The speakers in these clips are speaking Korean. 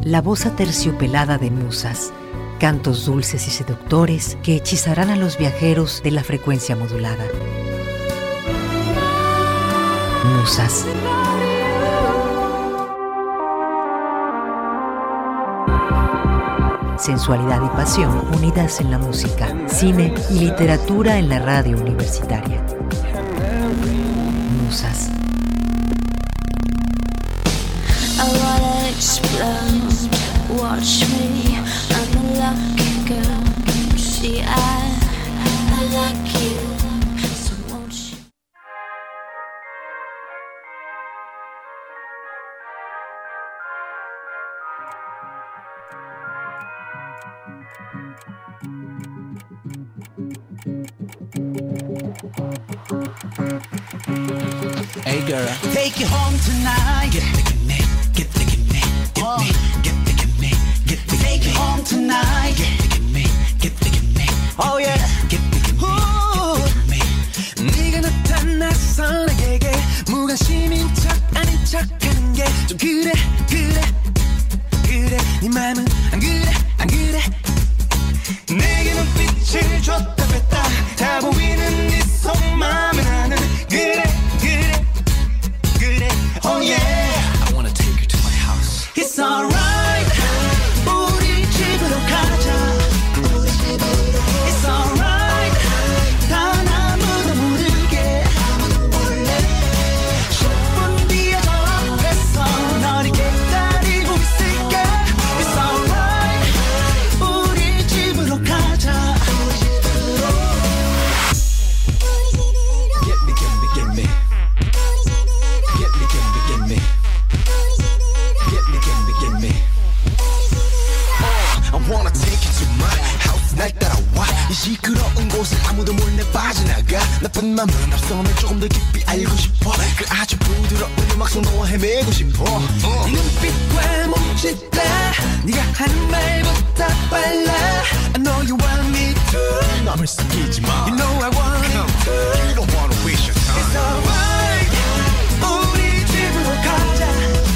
la voz aterciopelada de musas, cantos dulces y seductores que hechizarán a los viajeros de la frecuencia modulada. Musas. Sensualidad y pasión unidas en la música, cine y literatura en la radio universitaria. Musas. I wanna explode, watch me, I'm a lucky girl. See, I like you, so won't you? Hey girl, take you home tonight. Get the me, get the me, get me, get the me, get the take you home tonight. Get the me, get the me. Oh yeah, get the me. 네가 나타나서 나에게 무관심인 척 아닌 척하는 게 좀 그래 그래 그래. 네 맘은 안 그래 안 그래. 내게 눈빛을 줬다 뺐다 다 보이는 네 속마음은 나는 그래 그래 그래. Oh yeah, I wanna take her to my house. It's alright, 우리 집으로 가자. It's alright, 단 아무도 모르게 10분 뒤에 저 앞에서 널 기다리고 있을게. It's alright, 우리 집으로 가자. Get me, get me, get me. Get me, get me, get me. Get me, get me, get me. I wanna take you to my house. 날 따라와. 이 시끄러운 곳을 아무도 몰래 빠져나가. 나쁜 맘은 없어. 날 조금 더 깊이 알고 싶어. 그 아주 부드러운 음악 속 너와 헤매고 싶어. 네 눈빛과 몸짓다. 네가 하는 말보다 빨라. I know you want me to. 맘을 숨기지 마. You know I want you to. You don't wanna waste your time. It's alright, 우리 집으로 가자.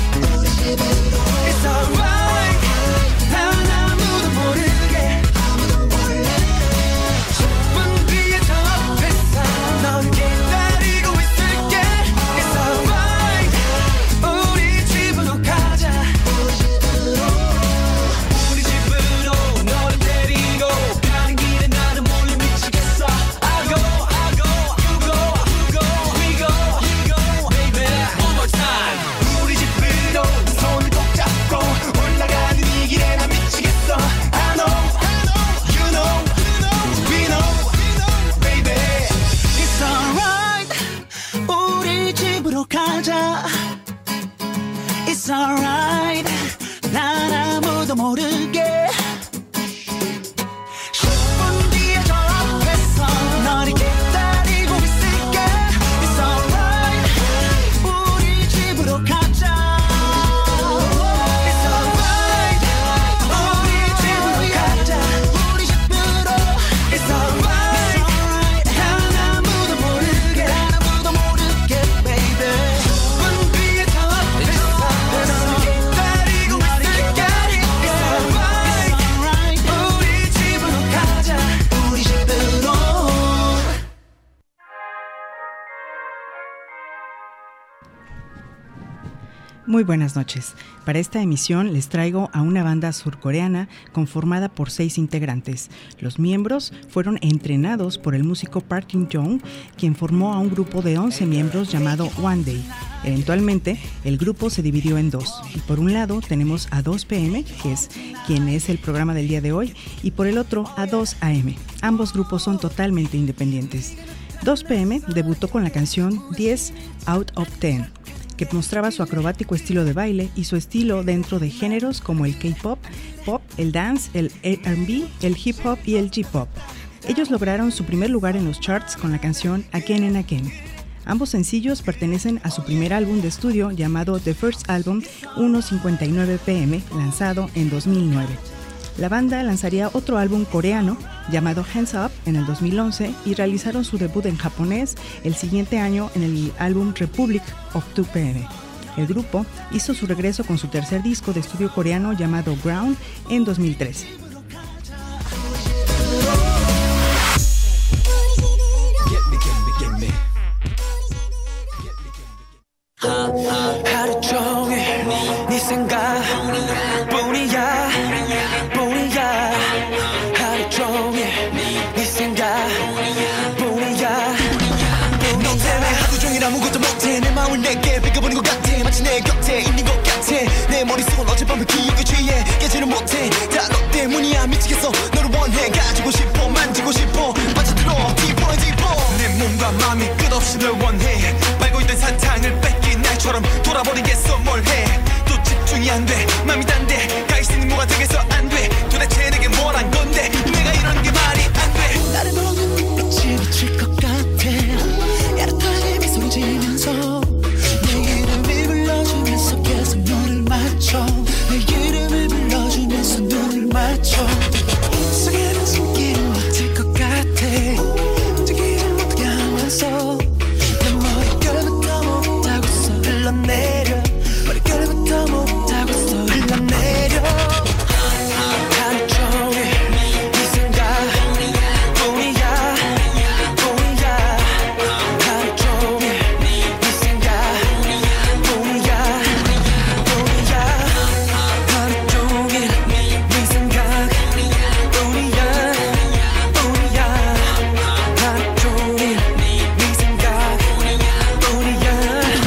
It's alright, 단 아무도 모르게 10분 뒤에 저 앞에서 널 기다리고 있을게. It's alright, 우리 집으로 가자. 우리 집으로 너를 데리고 가는 길에 나는 몰래 미치겠어. I go, you go, we go, baby. One more time. 우리 집으로 내 손을 꼭 잡고 올라가는 이 길에 나 미치겠어. I know, you know, we know, baby. It's alright, 우리 집으로 가자. It's alright, 난 아무도 모르게 10분 뒤에 저 앞에서 너를 기다리고 있을게. It's alright, 우리 집으로 가자. It's alright, 우리 집으로 가자. 우리 집으로. It's alright, 단 아무도 모르게 baby. 10분 뒤에 저 앞에서 너를 기다리고 있을게. It's alright, 우리 집으로 가자. 우리 집으로. Muy buenas noches. Para esta emisión les traigo a una banda surcoreana conformada por 6 integrantes. Los miembros fueron entrenados por el músico Park In-jong, quien formó a un grupo de 11 miembros llamado One Day. Eventualmente, el grupo se dividió en dos. Y por un lado tenemos a 2PM, que es quien es el programa del día de hoy, y por el otro a 2AM. Ambos grupos son totalmente independientes. 2PM debutó con la canción 10 out of 10, que mostraba su acrobático estilo de baile y su estilo dentro de géneros como el K-pop, pop, el dance, el R&B, el hip hop y el J-pop. Ellos lograron su primer lugar en los charts con la canción Again and Again. Ambos sencillos pertenecen a su primer álbum de estudio llamado The First Album 1:59 p.m., lanzado en 2009. La banda lanzaría otro álbum coreano llamado Hands Up en el 2011 y realizaron su debut en japonés el siguiente año en el álbum Republic of 2PM. El grupo hizo su regreso con su tercer disco de estudio coreano llamado Ground en 2013. 하루 종일 네 생각뿐이야 하루 종일 네 생각뿐이야 너 때문에 하루 종일 아무것도 못해 내 마음을 내게 뺏겨버린 것 같아 마치 내 곁에 있는 것 같아 내 머릿속은 어젯밤의 기억에 취해 깨지는 못해 다 너 때문이야 미치겠어 너를 원해 가지고 싶어 만지고 싶어 빠져들어 deeper and deeper 내 몸과 마음이 끝없이 널 원해 빨고 있던 사탕을 뺏긴 날처럼 돌아버리겠어 뭘 해 또 집중이 안 돼 맘이 딴데 가 있으니 뭐가 되겠어 안 돼 도대체 내게 뭘 한 건데 내가 이런 게 말이 안 돼 나를 보는 눈빛이 미칠 것 같아 야릇하게 미소를 지면서 내 이름을 불러주면서 계속 눈을 맞춰 내 이름을 불러주면서 눈을 맞춰 속에는 숨기를 못할 것 같아 움직이질 못하게 하면서 내 머릿결부터 못하고서 흘러내려 머릿결부터 못하고서 흘러내려 하루 종일 네 생각뿐이야 하루 종일 네 생각뿐이야 하루 종일 네 생각뿐이야 하루 종일 네 생각뿐이야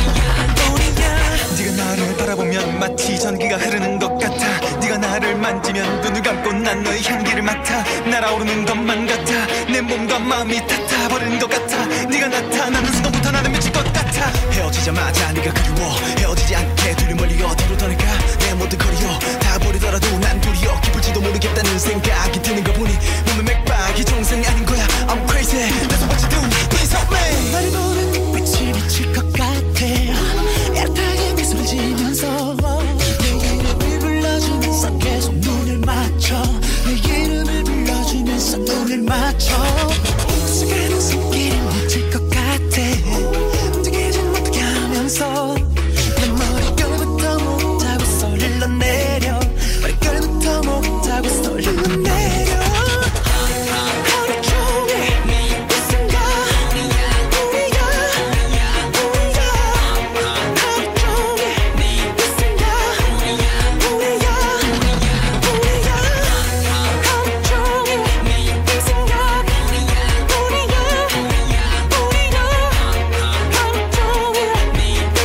네가 나를 바라보면 마치 전기가 흐르는 것 같아 네가 나를 만지면 눈을 감고 난 너의 향기를 맡아 날아오르는 것만 같아 내 몸과 마음이 닿아버리는 것 같아 네가 나타나는 순간부터 나는 미칠 것 같아 헤어지자마자 네가 그리워 헤어지지 않게 둘이 멀리 어디로 떠날까 내 모든 거리여 다 버리더라도 난 도리어 기쁠지도 모르겠다는 생각이 드는 거 보니 몸의 맥박이 정상이 아닌 거야 I'm crazy That's what you do Please help me 나를 보는 눈빛이 미칠 것 같아 애타게 미소를 지면서 내 이름을 불러주면서 계속 눈을 맞춰 내 이름을 불러주면서 눈을 맞춰 속에는 숨기를 못할 것 같아 움직이질 못하게 하면서 내 머릿결부터 못하고서 흘러내려 머릿결부터 못하고서 흘러내려 하루 종일 네 생각뿐이야 하루 종일 네 생각뿐이야 하루 종일 네 생각뿐이야 하루 종일 네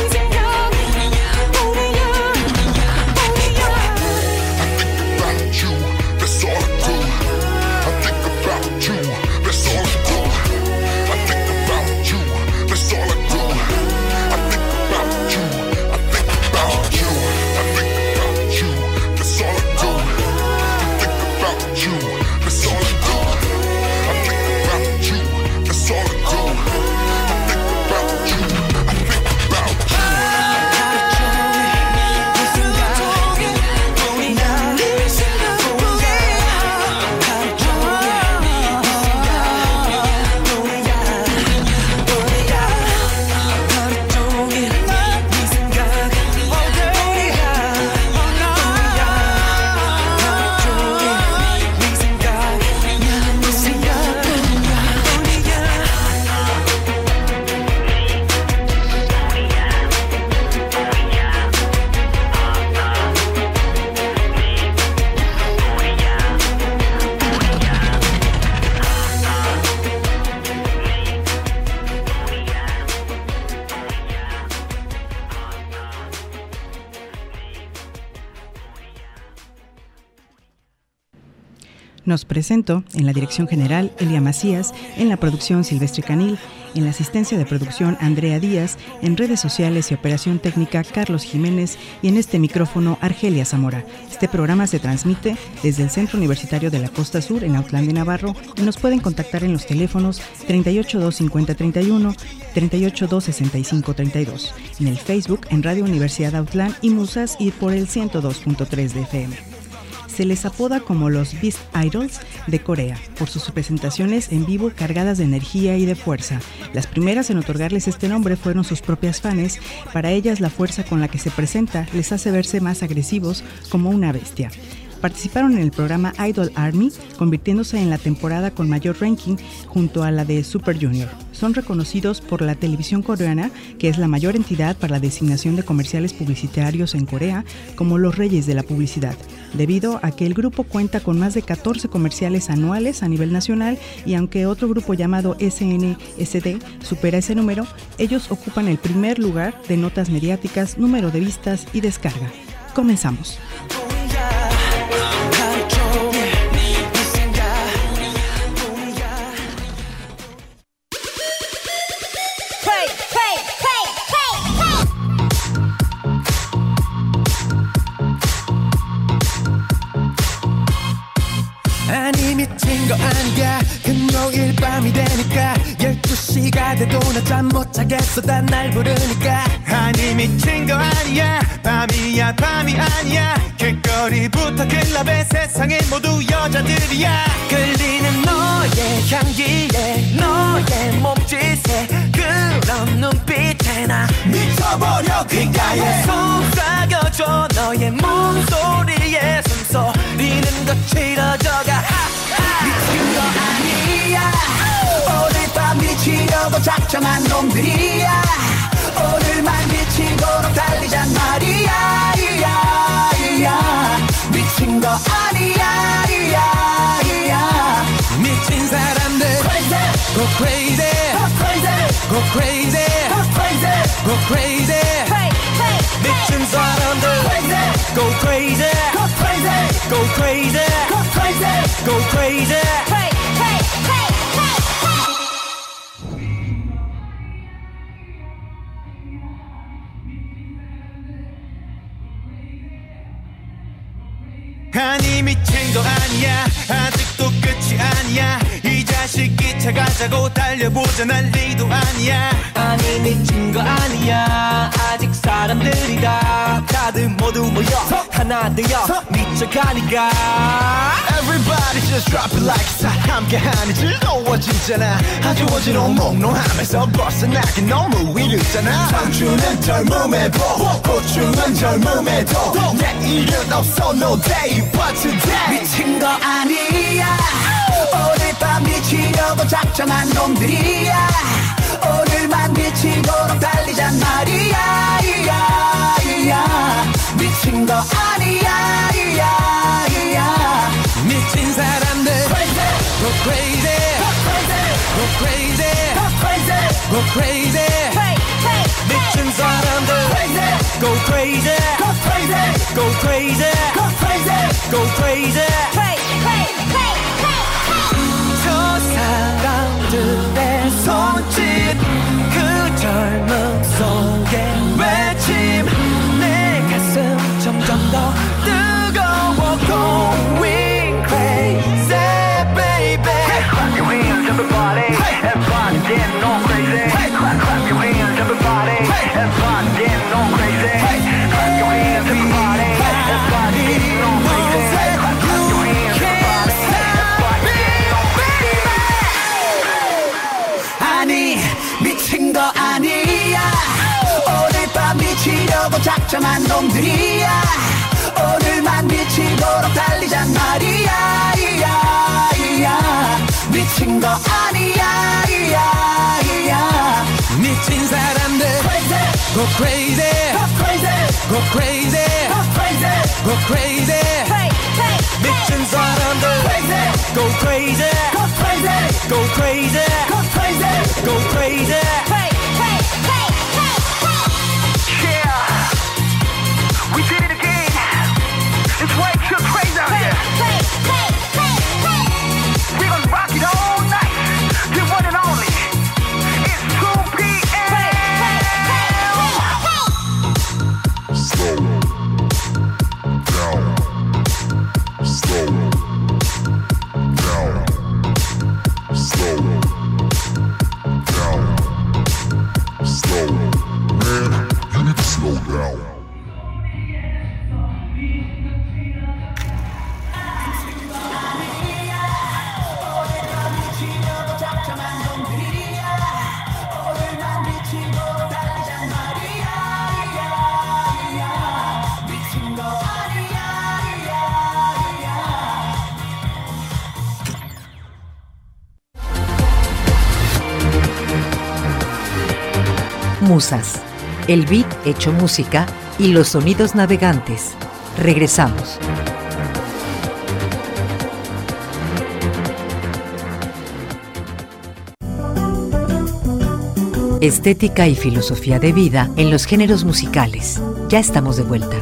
Nos presento en la dirección general Elia Macías, en la producción Silvestre Canil, en la asistencia de producción Andrea Díaz, en redes sociales y operación técnica Carlos Jiménez y en este micrófono Argelia Zamora. Este programa se transmite desde el Centro Universitario de la Costa Sur en Autlán de Navarro y nos pueden contactar en los teléfonos 3825031, 3826532, en el Facebook en Radio Universidad Autlán y Musas y por el 102.3 de FM. Se les apoda como los Beast Idols de Corea por sus presentaciones en vivo cargadas de energía y de fuerza. Las primeras en otorgarles este nombre fueron sus propias fans. Para ellas la fuerza con la que se presenta les hace verse más agresivos, como una bestia. Participaron en el programa Idol Army, convirtiéndose en la temporada con mayor ranking junto a la de Super Junior. Son reconocidos por la televisión coreana, que es la mayor entidad para la designación de comerciales publicitarios en Corea, como los reyes de la publicidad, debido a que el grupo cuenta con más de 14 comerciales anuales a nivel nacional, y aunque otro grupo llamado SNSD supera ese número, ellos ocupan el primer lugar de notas mediáticas, número de vistas y descarga. Comenzamos. 아니 미친 거 아니야 금요일 밤이 되니까 12시가 돼도 나 잠 못 자겠어 다 날 부르니까 아니 미친 거 아니야 밤이야 밤이 아니야 길거리부터 클럽에 세상의 모두 여자들이야 끌리는 너의 향기에 너의 몸짓에 그런 눈빛에 나 미쳐버려 귓가에 속삭여줘 너의 목소리에 숨소리는 것 치러져가 미친 거 아니야 오늘 밤 미치려고 작정한 놈들이야 오늘만 미치도록 달리잔 말이야 이야 이야 미친 거 아니야 이야 이야 미친 사람들 crazy. Go crazy Go crazy Go crazy Go crazy hey, hey, 미친 사람들 crazy. Go crazy Go crazy Go crazy Go crazy Go crazy hey, hey, hey, hey, hey. 아니 미친 거 아니야 아직도 끝이 아니야 이 자식이 차가자고 달려보자 난리도 아니야 아니 미친 거 아니야 아직 사람들이 다들 모두 모여 하나 되어 미쳐가니까 Everybody just drop it like it's hot 함께하니 즐거워지잖아 아주 어지러운 몽롱함에서 벗어나긴 너무 이르잖아 청춘은 젊음의 복 고충은 젊음에도 내일은 없어 no day but today 미친 거 아니야 오늘 밤 미치려고 작정한 놈들이야 오늘만 미치도록 달리잔 말이야 이야 이야 미친 거 아니야 이야 이야 미친 사람들 crazy. Go crazy Go crazy Go crazy Go crazy hey, hey, 미친 사람들 crazy. Go crazy Go crazy Go crazy Go crazy Go crazy hey, hey, hey, hey, hey. 저 사람들의 손짓 그 젊음 속의 외침 내 가슴 점점 더 뜨거워 going crazy baby clap your hands everybody everybody getting on crazy clap your hands everybody everybody getting on crazy clap your hands everybody everybody getting on crazy clap your hands everybody everybody getting on crazy 아니 미친 거 아니야 오늘 밤 미치려고 작정한 놈들이야 오늘만 미치도록 달리잔 말이야 이야 이야 미친 거 아니야 이야 이야 미친 사람들 crazy. Go crazy Go crazy Go crazy Go crazy Go crazy hey, hey, 미친 사람들 crazy. Go crazy Go crazy Go crazy Go crazy Go crazy hey, hey, hey, hey, hey. Yeah We did it again It's way too crazy out here hey, hey, hey, hey. We're gonna rock it all night The one and only It's 2 p.m. Hey, hey, hey, hey. Slow down. Slow down. Slow down. Slow. Man, you need to slow down. Musas, el beat hecho música y los sonidos navegantes. Regresamos. Estética y filosofía de vida en los géneros musicales. Ya estamos de vuelta.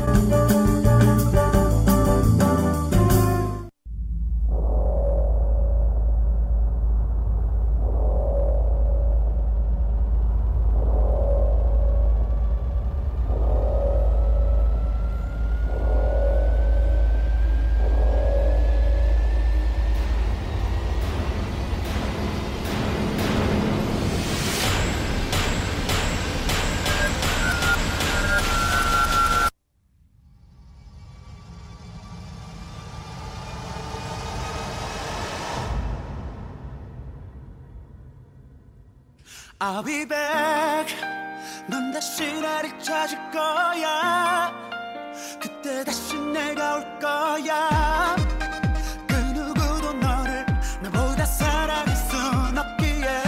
I'll be back. 넌 다시 나를 찾을 거야. 그때 다시 내가 올 거야. 그 누구도 너를 나보다 사랑할 순 없기에.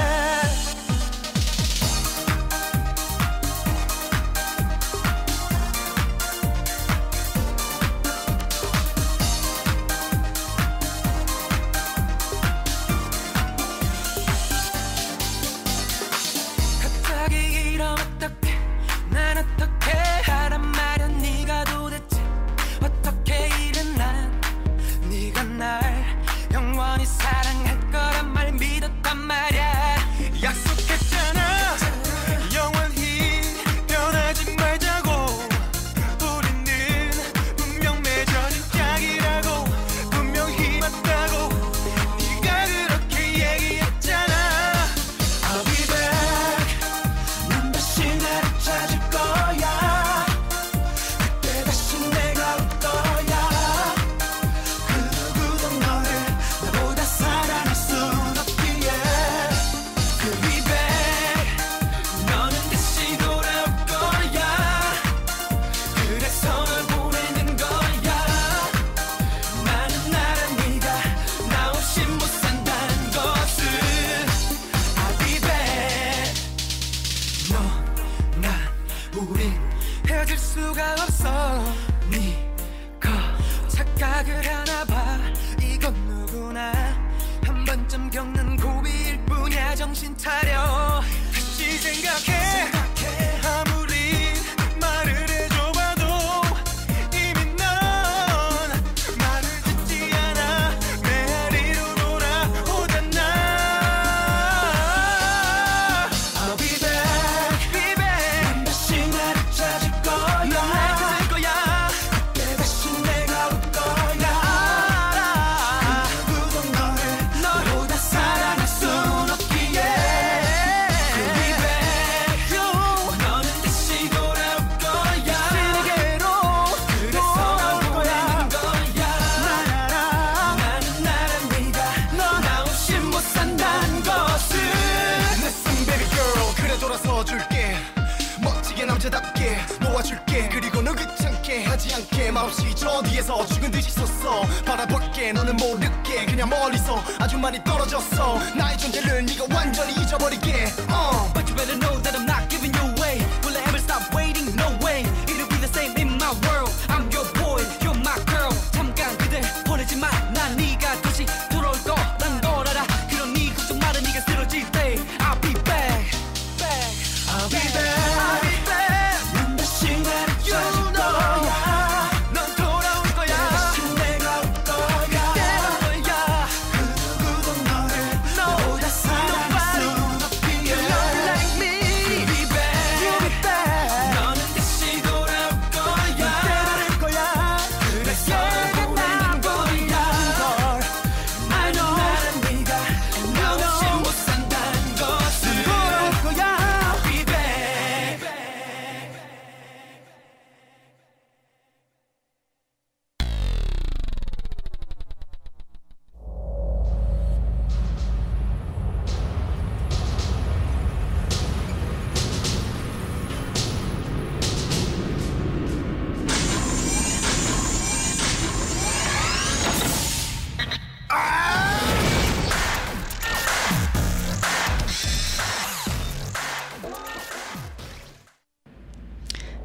놓아줄게. 그리고 널 귀찮게 하지 않게 말없이 저 뒤에서 죽은 듯이 섰어. 바라볼게. 너는 모르게 그냥 멀리서 아주 많이 떨어졌어. 나의 존재를 네가 완전히 잊어버리게. But you better know that I'm not giving you away. Will I ever stop waiting? No way. It'll be the same in my world. I'm your boy, you're my girl. 잠깐 그댈 보내지 마. 난 네가 다시 돌아올 거란 걸 알아. 그런 네 걱정 말아. 네가 쓰러질 때 I'll be back, back. I'll be back. Baby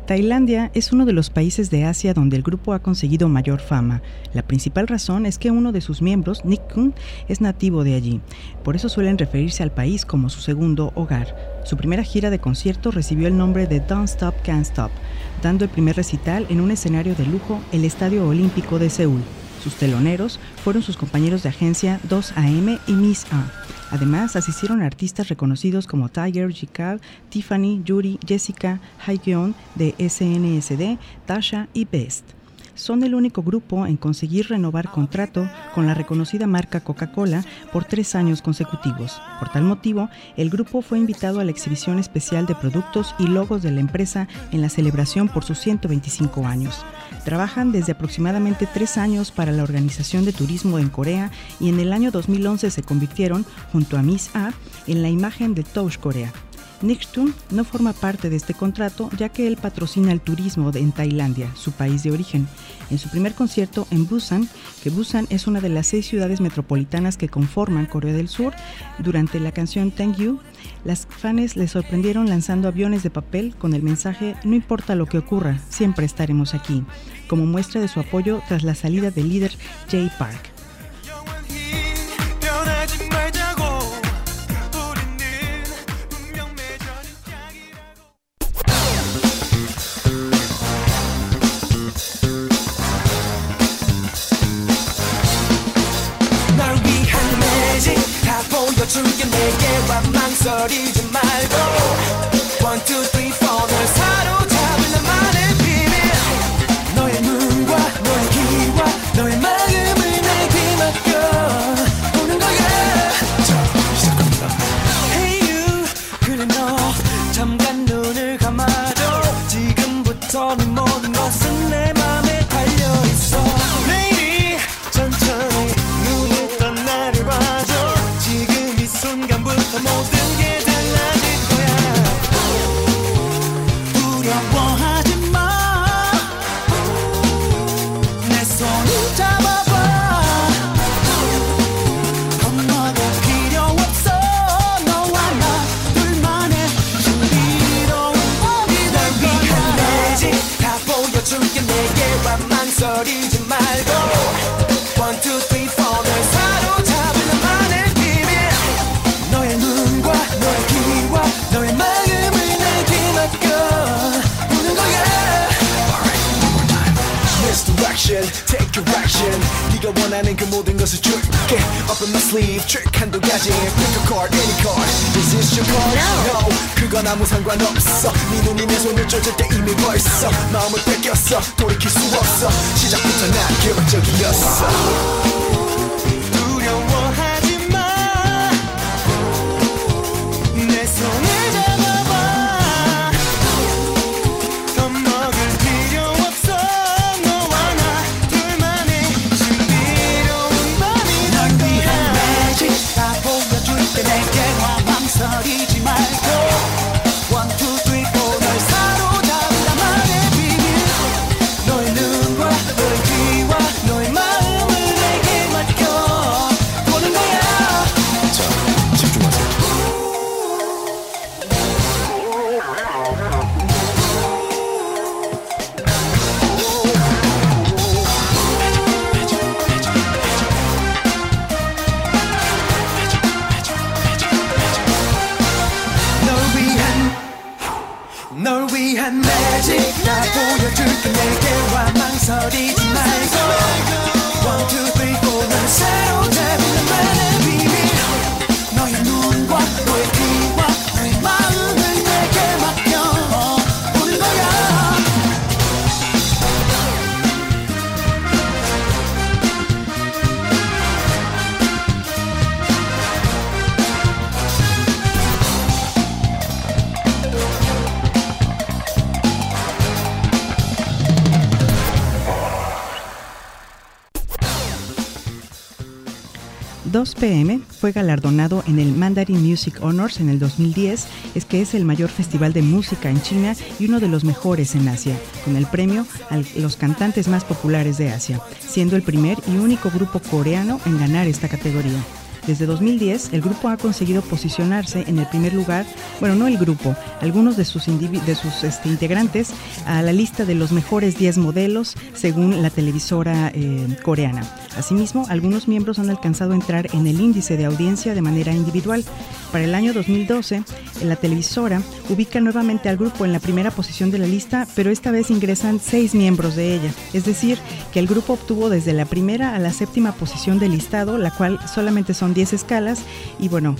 Tailandia es uno de los países de Asia donde el grupo ha conseguido mayor fama. La principal razón es que uno de sus miembros, Nick Khun, es nativo de allí. Por eso suelen referirse al país como su segundo hogar. Su primera gira de conciertos recibió el nombre de Don't Stop, Can't Stop, dando el primer recital en un escenario de lujo, el Estadio Olímpico de Seúl. Sus teloneros fueron sus compañeros de agencia 2AM y Miss A. Además, asistieron artistas reconocidos como Tiger, Jikal, Tiffany, Yuri, Jessica, Haegeon de SNSD, Tasha y Best. Son el único grupo en conseguir renovar contrato con la reconocida marca Coca-Cola por 3 años consecutivos. Por tal motivo, el grupo fue invitado a la exhibición especial de productos y logos de la empresa en la celebración por sus 125 años. Trabajan desde aproximadamente 3 años para la Organización de Turismo en Corea y en el año 2011 se convirtieron, junto a Miss A, en la imagen de Touch Corea. Nick Khun no forma parte de este contrato ya que él patrocina el turismo en Tailandia, su país de origen. En su primer concierto en Busan, que Busan es una de las 6 ciudades metropolitanas que conforman Corea del Sur, durante la canción Thank You, las fans le sorprendieron lanzando aviones de papel con el mensaje "No importa lo que ocurra, siempre estaremos aquí", como muestra de su apoyo tras la salida del líder Jay Park. 보여줄게 내게와 망설이지 말고 1, 2, 3, 4 널 사로잡은 나만의 비밀 너의 눈과 너의 귀와 너의 마음을 내게 맡겨 보는 거야 자 시작합니다 Hey you 그래 너 잠깐 눈을 감아줘 지금부터 네 모든 것은 내 맘에 달려있어 Lady 천천히 눈을 떤 나를 봐줘 순간부터 모든 게 달라질 거야 두려워하지 마 내 손을 잡아봐 겁먹을 필요 없어 너와 나 둘만의 신비로운 밤이 날 위한 매직 다 보여줄게 내게와 망설이지 말고 1, 2, 3, 4 널 사로잡은 나만의 너의 눈과 너의 귀와 너의 마음을 내게 맡겨 보는 거야 Alright, one more time Misdirection, take your action 네가 원하는 그 모든 것을 줄게 Up in my sleeve, trick 한두 가지 Pick a card, any card Is this your card? No, 그건 아무 상관없어 네 눈이 내 손을 쫓을 때 이미 벌써 마음을 뺏겼어 돌이킬 수 없어 시작부터 난 계획적이었어 두려워하지 손을 잡아봐 겁먹을 필요 없어 너와 나 둘만의 신비로운 밤이 널 위한 매직 다 보여줄게 내게와 망설이지 말고 1, 2, 3, 4 널 사로잡은 나만의 비밀 너의 눈과 너의 귀와 너의 마음을 내게 맡겨 보는 거야 자 집중하세요 널 위한 매직 나 보여줄게 내게와 망설이지 말고 1, 2, 3, 4 널 사로잡은 나만의 비밀 너의 눈과 너의 귀와 너의 마음을 내게 맡겨 보는 거야 .2PM fue galardonado en el Mandarin Music Honors en el 2010, que es el mayor festival de música en China y uno de los mejores en Asia, con el premio a los cantantes más populares de Asia, siendo el primer y único grupo coreano en ganar esta categoría. Desde 2010, el grupo ha conseguido posicionarse en el primer lugar, bueno, no el grupo, algunos de sus integrantes, a la lista de los mejores 10 modelos según la televisora coreana. Asimismo, algunos miembros han alcanzado a entrar en el índice de audiencia de manera individual. Para el año 2012, la televisora ubica nuevamente al grupo en la primera posición de la lista, pero esta vez ingresan 6 miembros de ella. Es decir, que el grupo obtuvo desde la primera a la séptima posición del listado, la cual solamente son 10 escalas, y bueno,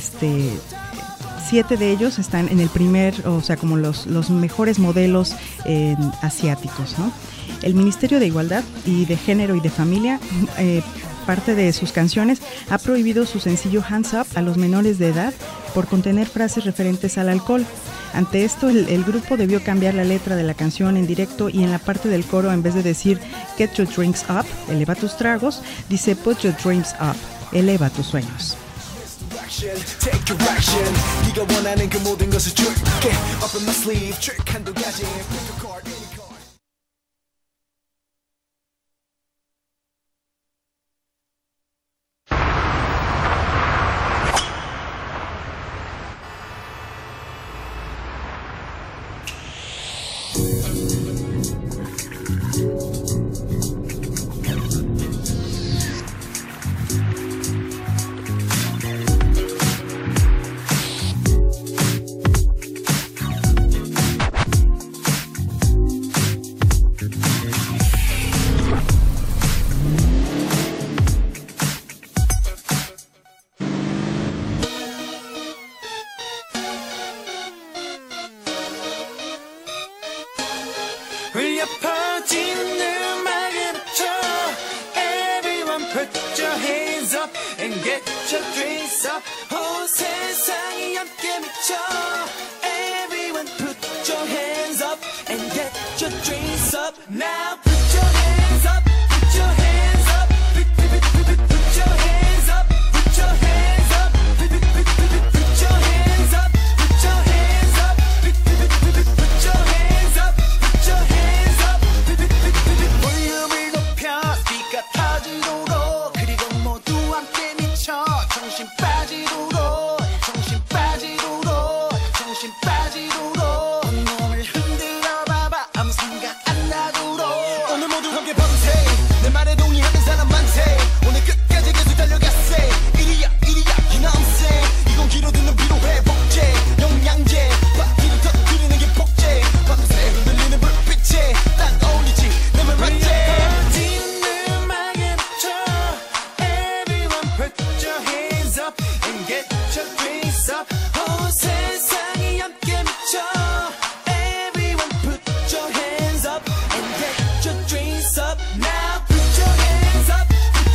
7 de ellos están en el primer, o sea, como los mejores modelos asiáticos, ¿no? El Ministerio de Igualdad y de Género y de Familia, parte de sus canciones, ha prohibido su sencillo Hands Up a los menores de edad por contener frases referentes al alcohol. Ante esto, el grupo debió cambiar la letra de la canción en directo y en la parte del coro, en vez de decir Get your drinks up, eleva tus tragos, dice Put your dreams up, eleva tus sueños. Take your action. 네가 원하는 그 모든 것을 줄게. Up in my sleeve, trick 한도까지. Pick a card, any card. 울려 퍼지는 음악에 맞춰 Everyone put your hands up and get your drinks up 온 세상이 함께 미쳐 Everyone put your hands up and get your drinks up Now put your hands up, put your hands up Put your hands up, put your hands up Put your hands up, put your hands up Put your hands up, put your hands up 볼륨을 높여 스피커 터지도록 그리고 모두 함께 미쳐 정신 빠지도록 정신 빠지도록 정신 빠지도록 온몸을 흔들어 봐봐 아무 생각 안 나도록 오늘 모두 함께 밤새 내 말에 동의하는 사람 많대 오늘 끝까지 계속 달려갔세 이리야 기남세 이 공기로 듣는 피로회 복제 영양제 파티를 터뜨리는 게 복제 밤새 흔들리는 불빛에 딱 어울리지 내 말 맞지 퍼지는 음악에 맞춰 Everyone put your hands up and get your drinks up 온 세상이 함께 미쳐 Everyone put your hands up and get your drinks up Now put your hands up, put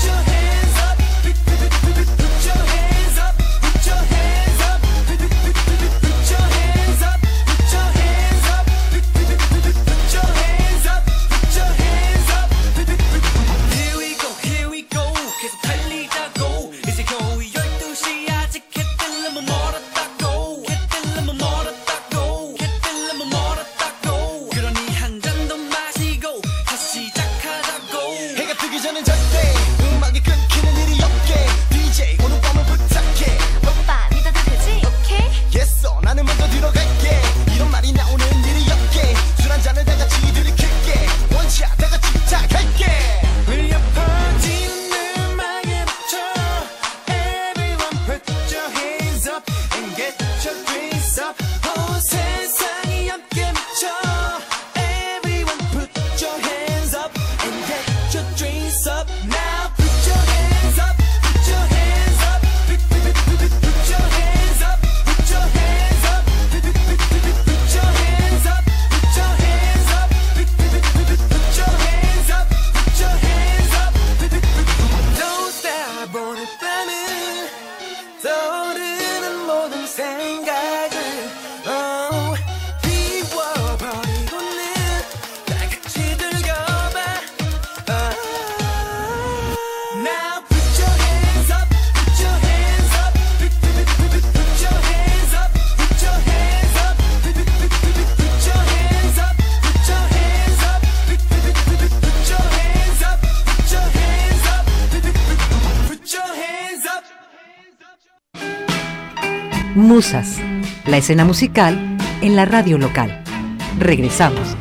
Musas, la escena musical en la radio local. Regresamos.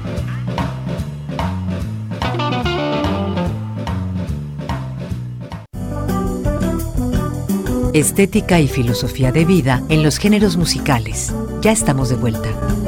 Estética y filosofía de vida en los géneros musicales. Ya estamos de vuelta.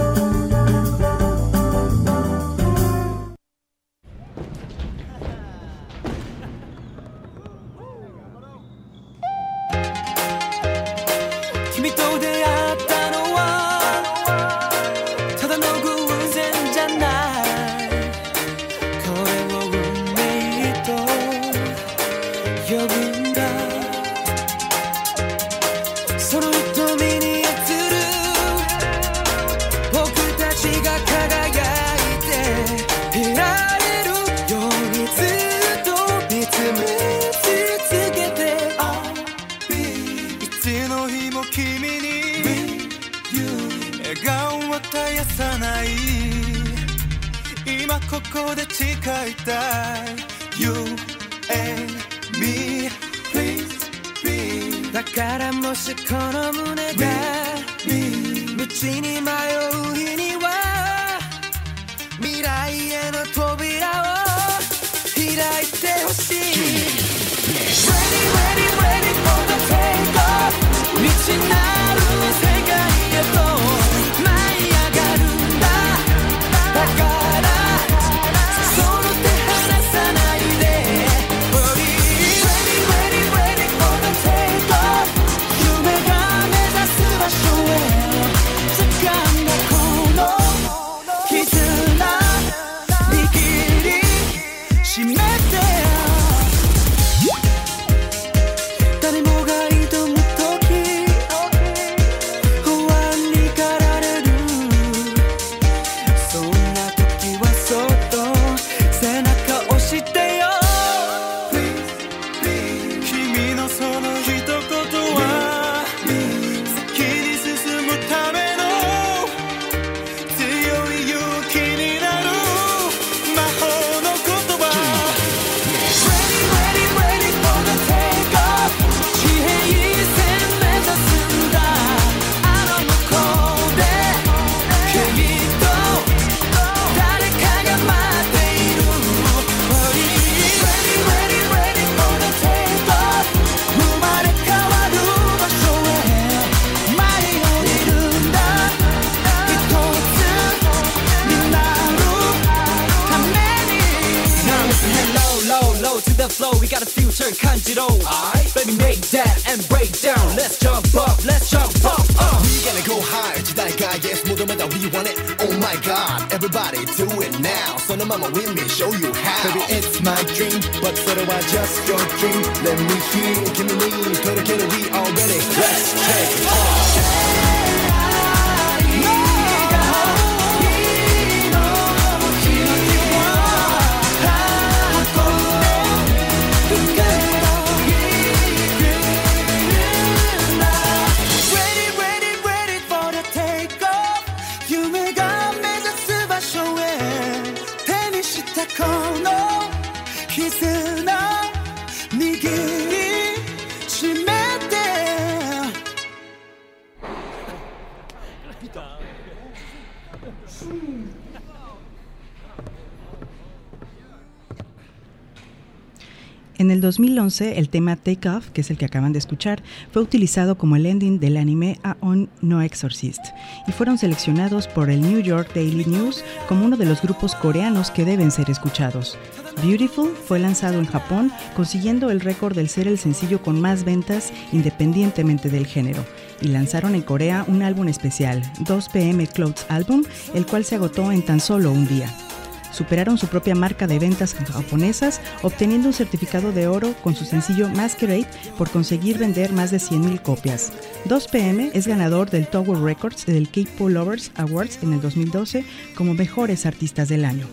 En el 2011, el tema Take Off, que es el que acaban de escuchar, fue utilizado como el ending del anime Aon no Exorcist y fueron seleccionados por el New York Daily News como uno de los grupos coreanos que deben ser escuchados. Beautiful fue lanzado en Japón, consiguiendo el récord del ser el sencillo con más ventas independientemente del género, y lanzaron en Corea un álbum especial, 2PM Clothes Album, el cual se agotó en tan solo un día. Superaron su propia marca de ventas japonesas, obteniendo un certificado de oro con su sencillo Masquerade por conseguir vender más de 100,000 copias. 2PM es ganador del Tower Records y del K-Pop Lovers Awards en el 2012 como mejores artistas del año.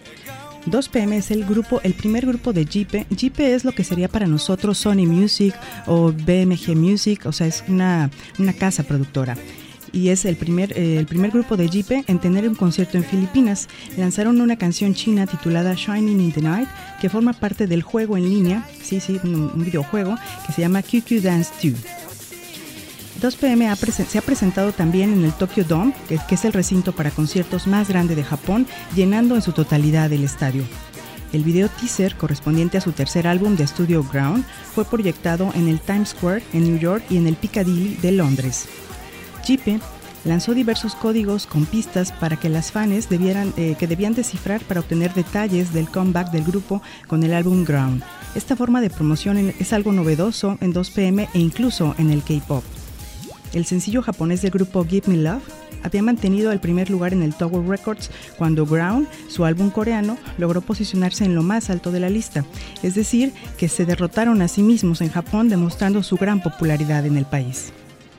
2PM es el primer grupo de JYP. JYP es lo que sería para nosotros Sony Music o BMG Music, o sea, es una casa productora. Y es el primer grupo de JYP en tener un concierto en Filipinas. Lanzaron una canción china titulada Shining in the Night, que forma parte del juego en línea, un videojuego que se llama QQ Dance 2. 2PM se ha presentado también en el Tokyo Dome, que es el recinto para conciertos más grande de Japón, llenando en su totalidad el estadio. El video teaser, correspondiente a su tercer álbum de estudio Ground, fue proyectado en el Times Square en New York y en el Piccadilly de Londres. Jeepe lanzó diversos códigos con pistas para que las fans debían descifrar para obtener detalles del comeback del grupo con el álbum Ground. Esta forma de promoción es algo novedoso en 2PM e incluso en el K-pop. El sencillo japonés del grupo Give Me Love había mantenido el primer lugar en el Tower Records cuando Ground, su álbum coreano, logró posicionarse en lo más alto de la lista, es decir, que se derrotaron a sí mismos en Japón, demostrando su gran popularidad en el país.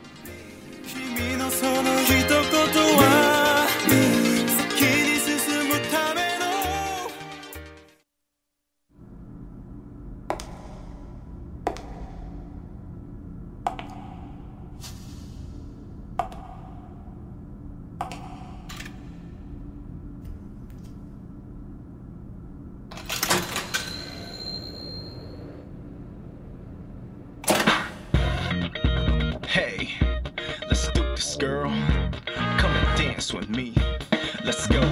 Hey, let's do this, girl. Come and dance with me. Let's go.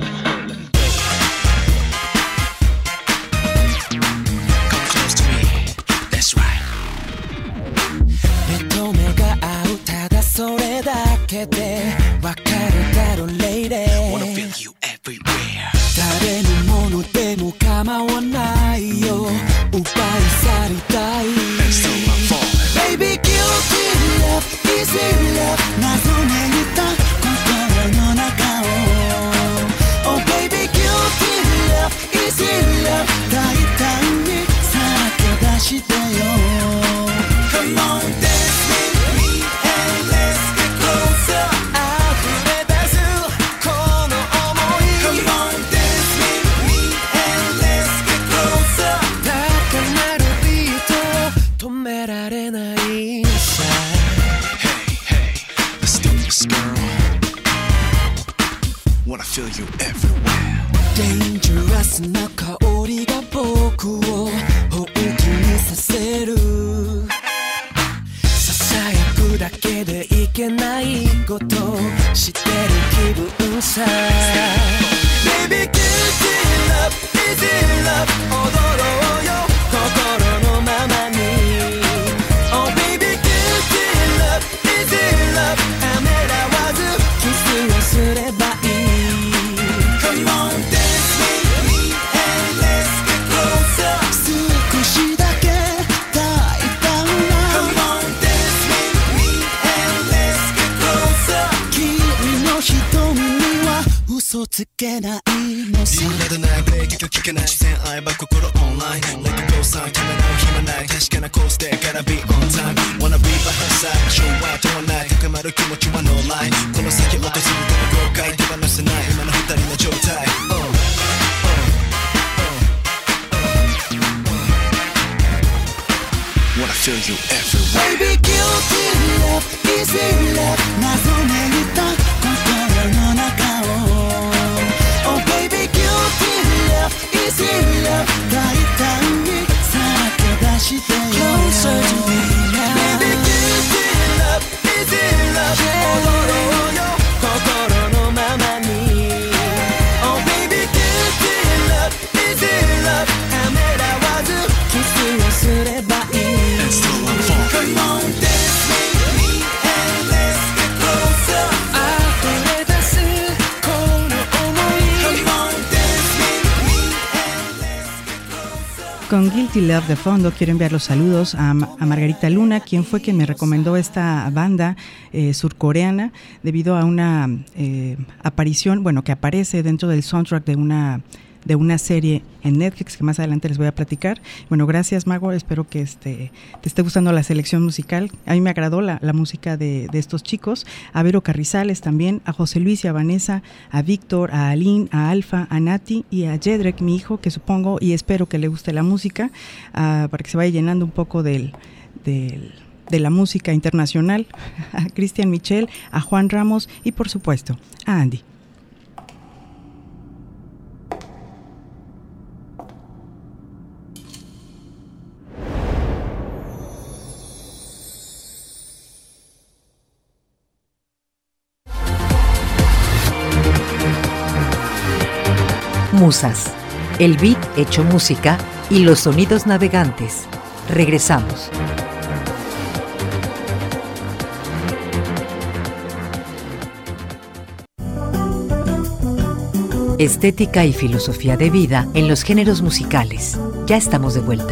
Come close to me. That's right. 目と目が合うただそれだけでわかるだろ lady. Wanna feel you everywhere. 誰のものでも構わないよ。奪い去りたい。And so my fault. Baby, guilty love, easy love. 謎めいた心の中を。Oh baby, guilty love, easy love. 大胆にさらけ出してよ。Come on, dance with me and let's get closer. 溢れ出すこの想い。Come on, dance with me and let's get closer. 高鳴るビートを止められないさ。Hey, hey, let's do this, girl. Wanna feel you everywhere. Dangerous な香りが僕を本気にさせる。ささやくだけでいけないこと知ってる気分さ。Baby, guilty love, easy love. 踊ろうよ心のままに。Oh baby, guilty love, easy love. ためらわずキスをすればいい。Come on, dance with me and let's get closer. 少しだけ大胆な。Come on, dance with me and let's get closer. 君の瞳には嘘つけないのさ。揺れるないブレーキが効けない視線合えば心オンライン。Let the go sign ためらう暇ない。確かなコースで gotta be on time. Wanna be by her side. 昭和とはない高まる気持ちは no lie. この先訪れたら後悔手放せない今の二人の状態。Wanna feel you everywhere. Baby, guilty love, easy love. 謎めいた心の中を。Oh baby, guilty love, easy love. 大胆にさらけ出してよ。Closer to me now. Baby, guilty love, easy love. 踊ろうよ心のままに。Oh baby, guilty love, easy love. ためらわずキスをすればいい。Come on, dance with me and let's get closer. 溢れ出すこの想い。Come on, dance with me and let's get closer. Con Guilty Love de fondo quiero enviar los saludos a Margarita Luna, quien fue quien me recomendó esta banda surcoreana debido a una aparición, bueno, que aparece dentro del soundtrack de una serie en Netflix que más adelante les voy a platicar. Bueno, gracias Mago, espero que te esté gustando la selección musical. A mí me agradó la música de estos chicos, a Vero Carrizales también, a José Luis y a Vanessa, a Víctor, a Aline, a Alfa, a Nati y a Jedrek, mi hijo, que supongo y espero que le guste la música, para que se vaya llenando un poco de la música internacional, a Cristian Michel, a Juan Ramos y por supuesto a Andy. Musas, el beat hecho música y los sonidos navegantes. Regresamos. Estética y filosofía de vida en los géneros musicales. Ya estamos de vuelta.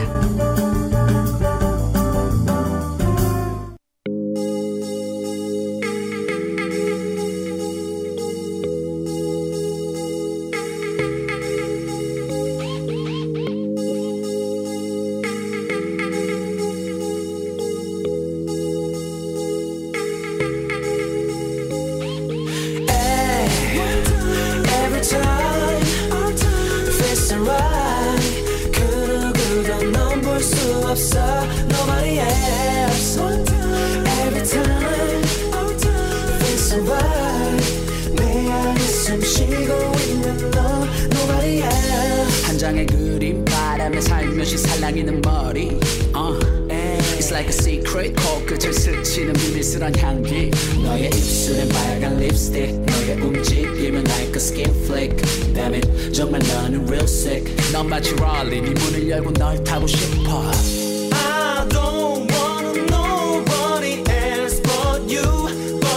한 장의 그림 바람에 살며시 살랑이는 머리 It's like a secret 코끝을 스치는 비밀스런 향기 너의 입술엔 빨간 립스틱 너의 움직임은 like a skin flick Damn it 정말 너는 real sick 넌 마치 랄리 네 문을 열고 널 타고 싶어 I don't want nobody else but you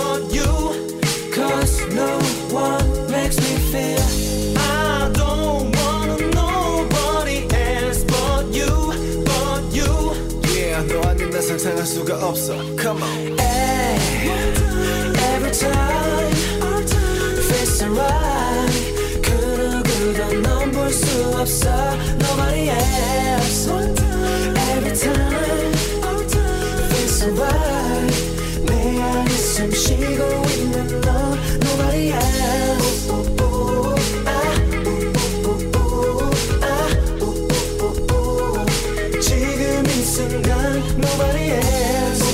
Cause no one makes me feel I don't want nobody else but you Yeah 너 아닌 나 상상할 수가 없어 Come on Every time Feels alright 그 누구도 넌 볼 수 없어 Nobody else Every time Feels alright 내 안에 숨 쉬고 있는 너 Nobody else 지금 이 순간 Nobody else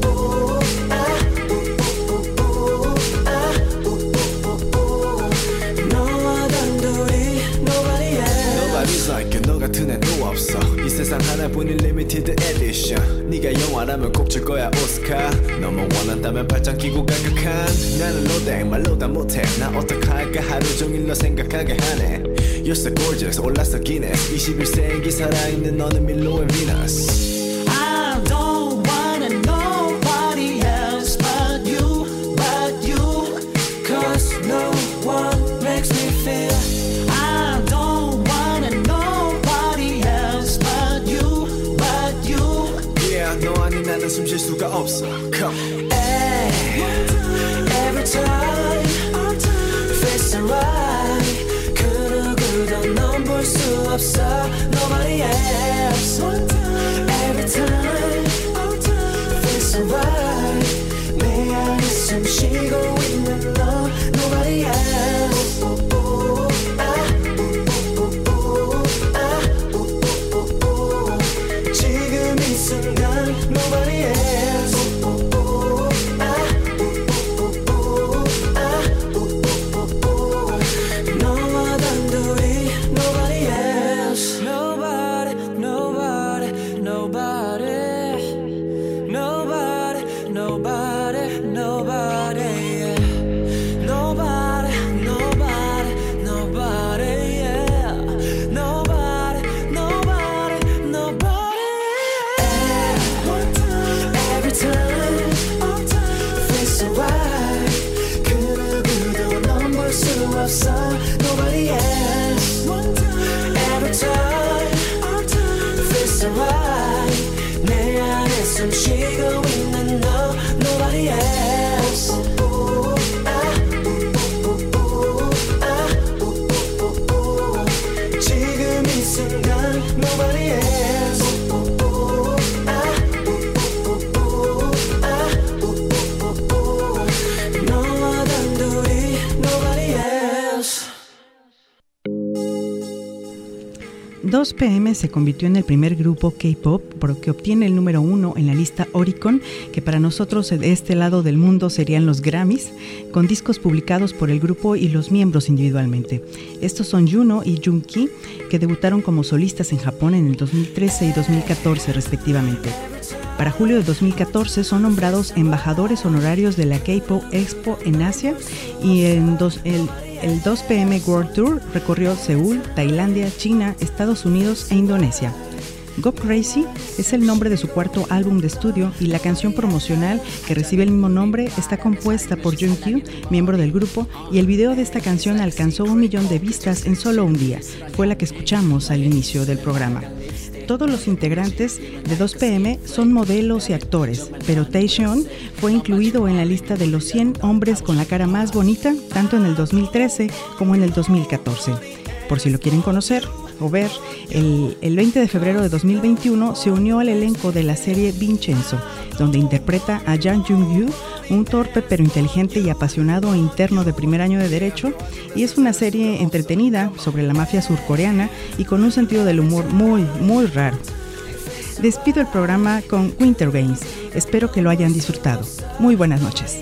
너와 단둘이 Nobody else Nobody's like you 너 같은 애도 없어 이 세상 하나뿐인 limited edition 네가 영화라면 꼭 줄 거야 오스카 너무 원한다면 발장 끼고 가격한 나는 로댕 말로 다 못해 나 어떡할까 하루 종일 너 생각하게 하네 You're so gorgeous 올랐어 기네스 21세기 살아있는 너는 밀로 앤 비너스 I don't want nobody else but you Cause no one makes me feel I don't want nobody else but you Yeah 너 아닌 나는 숨 쉴 수가 없어 Come on Every time Feels alright 그 누구도 넌 볼 수 없어 Nobody else Every time Feels alright 내 안에 숨 쉬고 있는 너 Nobody else 지금 이 순간 Nobody else 너와 단둘이 Nobody else Nobody Nobody Nobody Nobody Nobody Nobody yeah. Nobody Nobody Nobody yeah. Nobody Nobody Nobody Every time Feels alright 그 누구도 넌 볼 수 없어 Nobody else Every time Feels alright 내 안에 숨 쉬고 있는 너 Nobody else 지금 이 순간 Nobody else 너와 단둘이 Nobody else 2PM se convirtió en el primer grupo K-pop que obtiene el número 1 en la lista Oricon, que para nosotros de este lado del mundo serían los Grammys, con discos publicados por el grupo y los miembros individualmente. Estos son Juno y Junki, que debutaron como solistas en Japón en el 2013 y 2014 respectivamente. Para julio de 2014 son nombrados embajadores honorarios de la K-pop Expo en Asia y el 2PM World Tour recorrió Seúl, Tailandia, China, Estados Unidos e Indonesia. Go Crazy es el nombre de su cuarto álbum de estudio y la canción promocional que recibe el mismo nombre está compuesta por Jungkook, miembro del grupo, y el video de esta canción alcanzó 1 millón de vistas en solo un día. Fue la que escuchamos al inicio del programa. Todos los integrantes de 2PM son modelos y actores, pero Taeyeon fue incluido en la lista de los 100 hombres con la cara más bonita, tanto en el 2013 como en el 2014. Por si lo quieren conocer o ver, el 20 de febrero de 2021 se unió al elenco de la serie Vincenzo, donde interpreta a Jang Jung-yu, un torpe pero inteligente y apasionado interno de primer año de Derecho, y es una serie entretenida sobre la mafia surcoreana y con un sentido del humor muy raro. Despido el programa con Winter Games. Espero que lo hayan disfrutado. Muy buenas noches.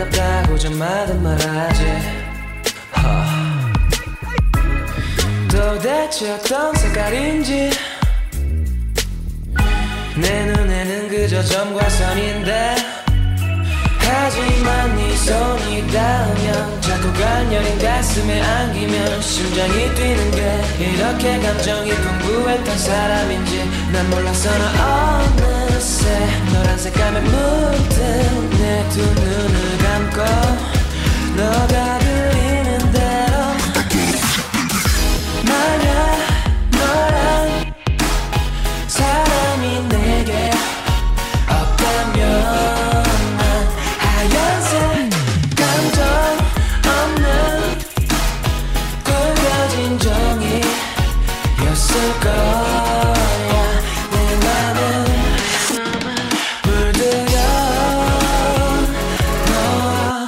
반갑다고 저마다 말하지. 도대체 어떤 색깔인지 내 눈에는 그저 점과 선인데, 하지만 네 손이 닿으면 자꾸 간열린 가슴에 안기면 심장이 뛰는 게 이렇게 감정이 풍부했던 사람인지 난 몰라서 나 어느새 노란 색감에 물든 내 두 눈을 감고 너가 그리는 대로 만약 너란 사람이 내게 없다면 하얀색 감정 없는 구겨진 종이였을 거야. 내 맘은 물들여 너와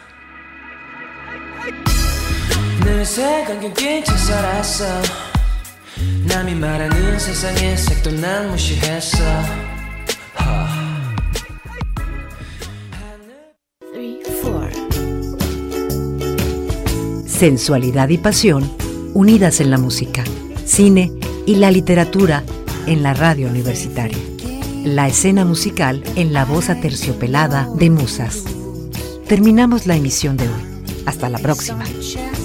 늘 색안경 낀 채 살았어. 남이 말하는 세상의 색도 난 무시했어. Sensualidad y pasión unidas en la música, cine y la literatura en la radio universitaria. La escena musical en la voz aterciopelada de musas. Terminamos la emisión de hoy. Hasta la próxima.